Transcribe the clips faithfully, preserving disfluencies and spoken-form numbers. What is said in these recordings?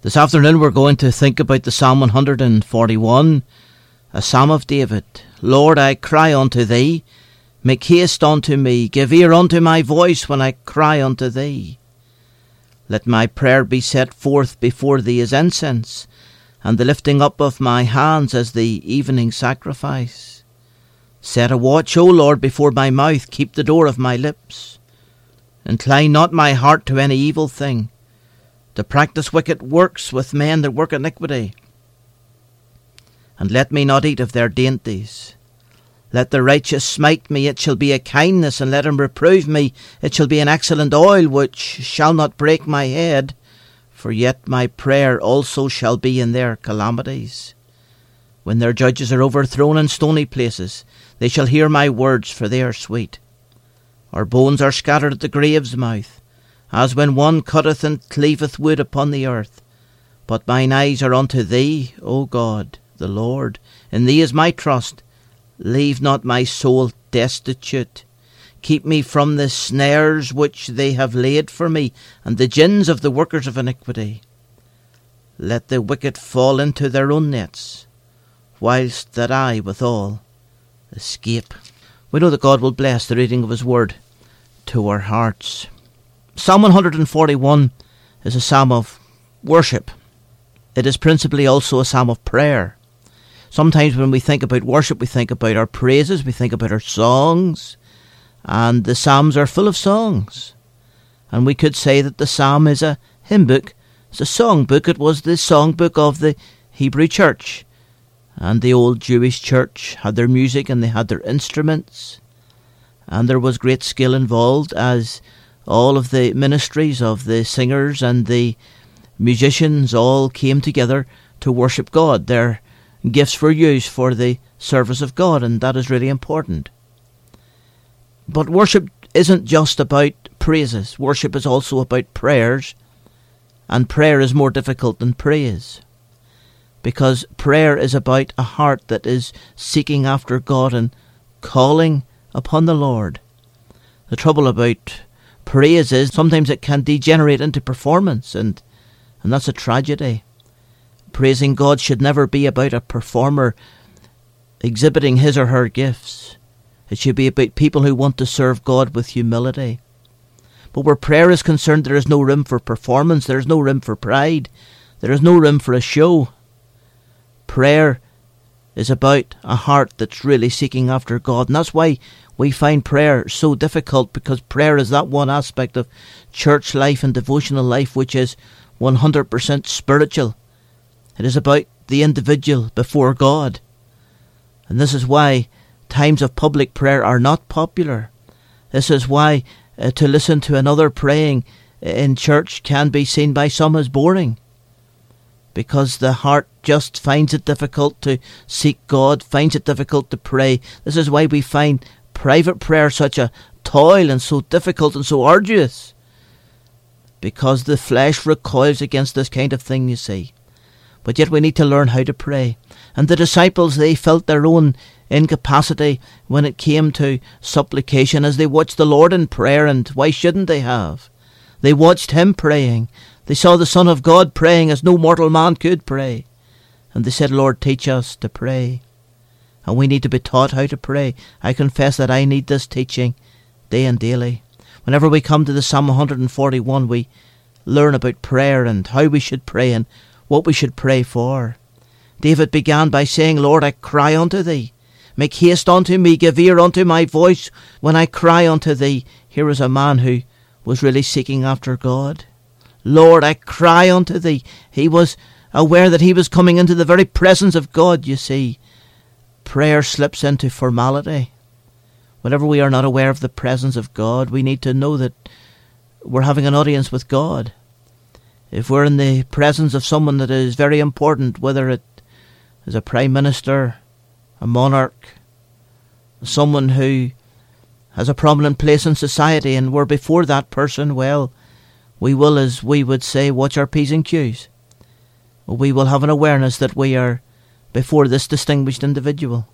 This afternoon we're going to think about the Psalm one hundred forty-one, a Psalm of David. Lord, I cry unto thee, make haste unto me, give ear unto my voice when I cry unto thee. Let my prayer be set forth before thee as incense, and the lifting up of my hands as the evening sacrifice. Set a watch, O Lord, before my mouth, keep the door of my lips. Incline not my heart to any evil thing, to practice wicked works with men that work iniquity. And let me not eat of their dainties. Let the righteous smite me, it shall be a kindness, and let him reprove me, it shall be an excellent oil, which shall not break my head. For yet my prayer also shall be in their calamities. When their judges are overthrown in stony places, they shall hear my words, for they are sweet. Our bones are scattered at the grave's mouth, as when one cutteth and cleaveth wood upon the earth. But mine eyes are unto thee, O God, the Lord. In thee is my trust. Leave not my soul destitute. Keep me from the snares which they have laid for me, and the gins of the workers of iniquity. Let the wicked fall into their own nets, whilst that I withal escape. We know that God will bless the reading of his word to our hearts. Psalm one hundred forty-one is a psalm of worship. It is principally also a psalm of prayer. Sometimes when we think about worship, we think about our praises, we think about our songs, and the psalms are full of songs. And we could say that the psalm is a hymn book, it's a song book. It was the song book of the Hebrew church. And the old Jewish church had their music and they had their instruments. And there was great skill involved, as all of the ministries of the singers and the musicians all came together to worship God. Their gifts were used for the service of God, and that is really important. But worship isn't just about praises. Worship is also about prayers, and prayer is more difficult than praise, because prayer is about a heart that is seeking after God and calling upon the Lord. The trouble about praise is sometimes it can degenerate into performance, and, and that's a tragedy. Praising God should never be about a performer exhibiting his or her gifts. It should be about people who want to serve God with humility. But where prayer is concerned, there is no room for performance, there is no room for pride, there is no room for a show. Prayer is about a heart that's really seeking after God, and that's why we find prayer so difficult, because prayer is that one aspect of church life and devotional life which is one hundred percent spiritual. It is about the individual before God. And this is why times of public prayer are not popular. This is why uh, to listen to another praying in church can be seen by some as boring, because the heart just finds it difficult to seek God, finds it difficult to pray. This is why we find private prayer such a toil and so difficult and so arduous, because the flesh recoils against this kind of thing, you see. But yet we need to learn how to pray. And the disciples, they felt their own incapacity when it came to supplication as they watched the Lord in prayer, and why shouldn't they have? They watched him praying. They saw the Son of God praying as no mortal man could pray. And they said, Lord, teach us to pray. And we need to be taught how to pray. I confess that I need this teaching day and daily. Whenever we come to the Psalm one hundred forty-one, we learn about prayer and how we should pray and what we should pray for. David began by saying, Lord, I cry unto thee. Make haste unto me, give ear unto my voice when I cry unto thee. Here is a man who was really seeking after God. Lord, I cry unto thee. He was aware that he was coming into the very presence of God, you see. Prayer slips into formality. Whenever we are not aware of the presence of God, we need to know that we're having an audience with God. If we're in the presence of someone that is very important, whether it is a prime minister, a monarch, someone who has a prominent place in society, and we're before that person, well, we will, as we would say, watch our P's and Q's. We will have an awareness that we are before this distinguished individual.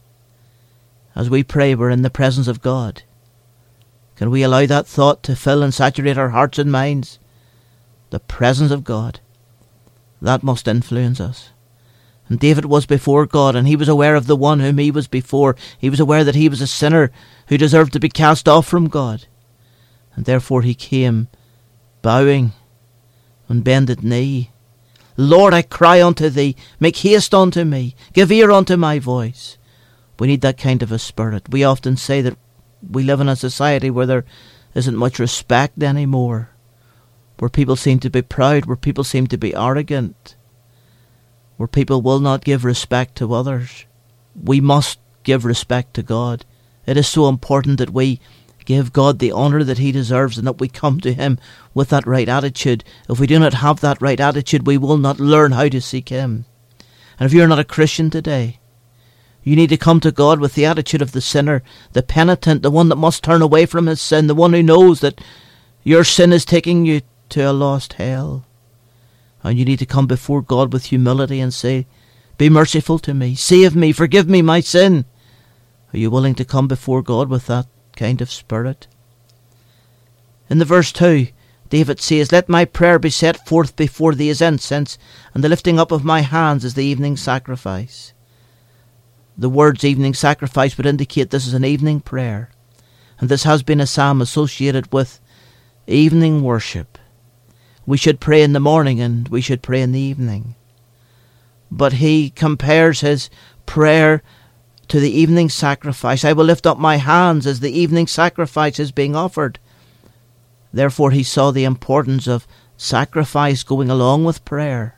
As we pray, we're in the presence of God. Can we allow that thought to fill and saturate our hearts and minds? The presence of God. That must influence us. And David was before God, and he was aware of the one whom he was before. He was aware that he was a sinner who deserved to be cast off from God. And therefore he came bowing on bended knee. Lord, I cry unto thee, make haste unto me, give ear unto my voice. We need that kind of a spirit. We often say that we live in a society where there isn't much respect anymore, where people seem to be proud, where people seem to be arrogant, where people will not give respect to others. We must give respect to God. It is so important that we give God the honour that he deserves, and that we come to him with that right attitude. If we do not have that right attitude, we will not learn how to seek him. And if you're not a Christian today, you need to come to God with the attitude of the sinner, the penitent, the one that must turn away from his sin, the one who knows that your sin is taking you to a lost hell. And you need to come before God with humility and say, be merciful to me, save me, forgive me my sin. Are you willing to come before God with that kind of spirit? In the verse two, David says, let my prayer be set forth before thee as incense, and the lifting up of my hands as the evening sacrifice. The words evening sacrifice would indicate this is an evening prayer. And this has been a psalm associated with evening worship. We should pray in the morning and we should pray in the evening. But he compares his prayer to the evening sacrifice. I will lift up my hands as the evening sacrifice is being offered. Therefore he saw the importance of sacrifice going along with prayer.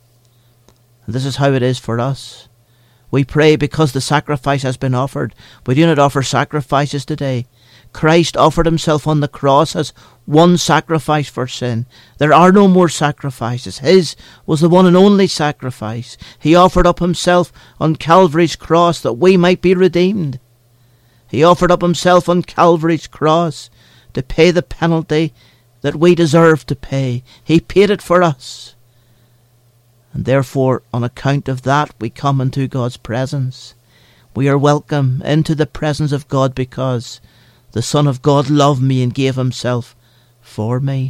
And this is how it is for us. We pray because the sacrifice has been offered. We do not offer sacrifices today. Christ offered himself on the cross as one sacrifice for sin. There are no more sacrifices. His was the one and only sacrifice. He offered up himself on Calvary's cross that we might be redeemed. He offered up himself on Calvary's cross to pay the penalty that we deserve to pay. He paid it for us. And therefore, on account of that, we come into God's presence. We are welcome into the presence of God because the Son of God loved me and gave himself for me.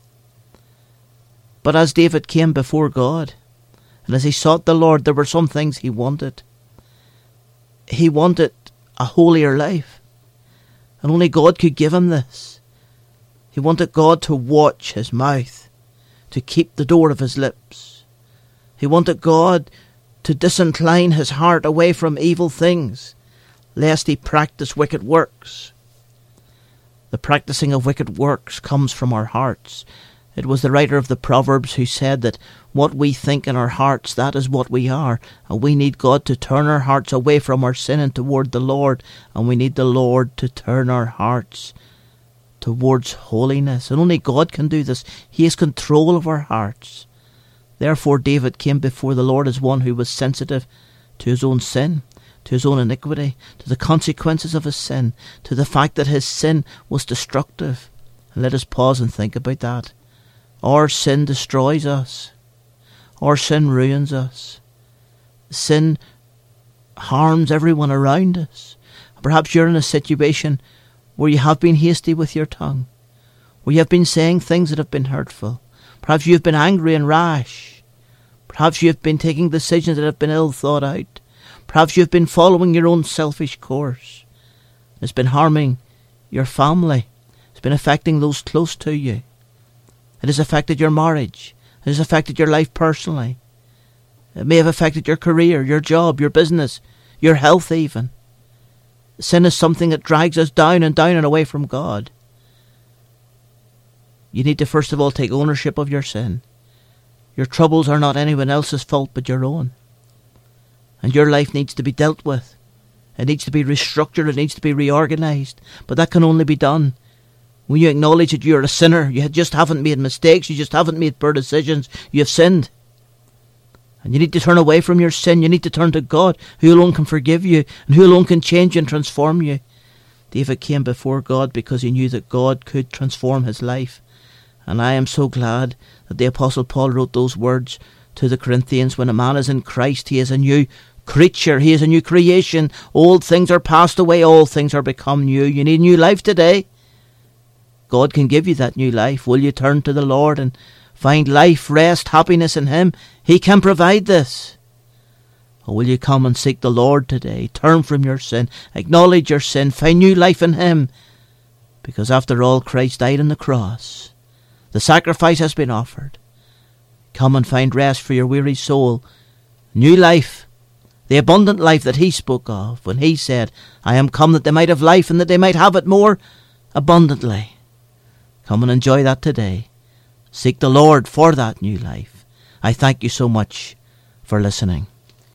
But as David came before God, and as he sought the Lord, there were some things he wanted. He wanted a holier life, and only God could give him this. He wanted God to watch his mouth, to keep the door of his lips. He wanted God to disincline his heart away from evil things, lest he practice wicked works. The practicing of wicked works comes from our hearts. It was the writer of the Proverbs who said that what we think in our hearts, that is what we are. And we need God to turn our hearts away from our sin and toward the Lord. And we need the Lord to turn our hearts towards holiness. And only God can do this. He has control of our hearts. Therefore David came before the Lord as one who was sensitive to his own sin, to his own iniquity, to the consequences of his sin, to the fact that his sin was destructive. And let us pause and think about that. Our sin destroys us. Our sin ruins us. Sin harms everyone around us. Perhaps you're in a situation where you have been hasty with your tongue, where you have been saying things that have been hurtful. Perhaps you have been angry and rash. Perhaps you have been taking decisions that have been ill thought out. Perhaps you have been following your own selfish course. It's been harming your family. It's been affecting those close to you. It has affected your marriage. It has affected your life personally. It may have affected your career, your job, your business, your health even. Sin is something that drags us down and down and away from God. You need to first of all take ownership of your sin. Your troubles are not anyone else's fault but your own. And your life needs to be dealt with. It needs to be restructured. It needs to be reorganized. But that can only be done when you acknowledge that you're a sinner. You just haven't made mistakes. You just haven't made poor decisions. You have sinned. And you need to turn away from your sin. You need to turn to God, who alone can forgive you and who alone can change you and transform you. David came before God because he knew that God could transform his life. And I am so glad that the Apostle Paul wrote those words to the Corinthians. When a man is in Christ, he is a new creature. He is a new creation. Old things are passed away. All things are become new. You need new life today. God can give you that new life. Will you turn to the Lord and find life, rest, happiness in Him. He can provide this. Or will you come and seek the Lord today? Turn from your sin, acknowledge your sin, find new life in Him. Because after all, Christ died on the cross. The sacrifice has been offered. Come and find rest for your weary soul. New life. The abundant life that He spoke of when He said, I am come that they might have life and that they might have it more abundantly. Come and enjoy that today. Seek the Lord for that new life. I thank you so much for listening.